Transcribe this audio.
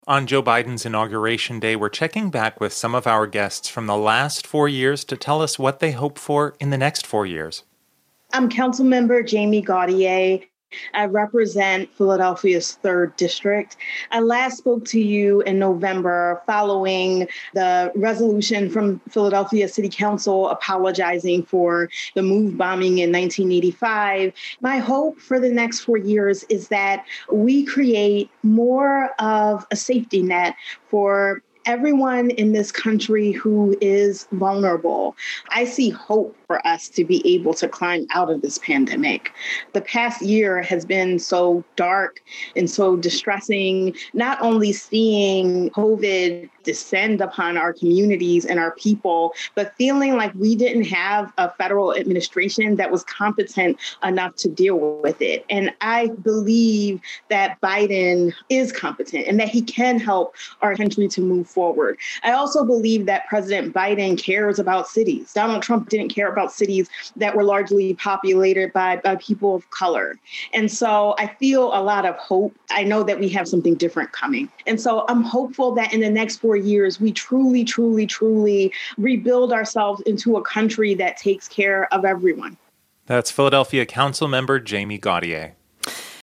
On Joe Biden's Inauguration Day, we're checking back with some of our guests from the last 4 years to tell us what they hope for in the next 4 years. I'm Councilmember Jamie Gaudier. I represent Philadelphia's 3rd District. I last spoke to you in November following the resolution from Philadelphia City Council apologizing for the MOVE bombing in 1985. My hope for the next 4 years is that we create more of a safety net for everyone in this country who is vulnerable. I see hope for us to be able to climb out of this pandemic. The past year has been so dark and so distressing, not only seeing COVID descend upon our communities and our people, but feeling like we didn't have a federal administration that was competent enough to deal with it. And I believe that Biden is competent and that he can help our country to move forward. I also believe that President Biden cares about cities. Donald Trump didn't care about cities that were largely populated by people of color. And so I feel a lot of hope. I know that we have something different coming. And so I'm hopeful that in the next 4 years, we truly, truly, truly rebuild ourselves into a country that takes care of everyone. That's Philadelphia Councilmember Jamie Gaudier.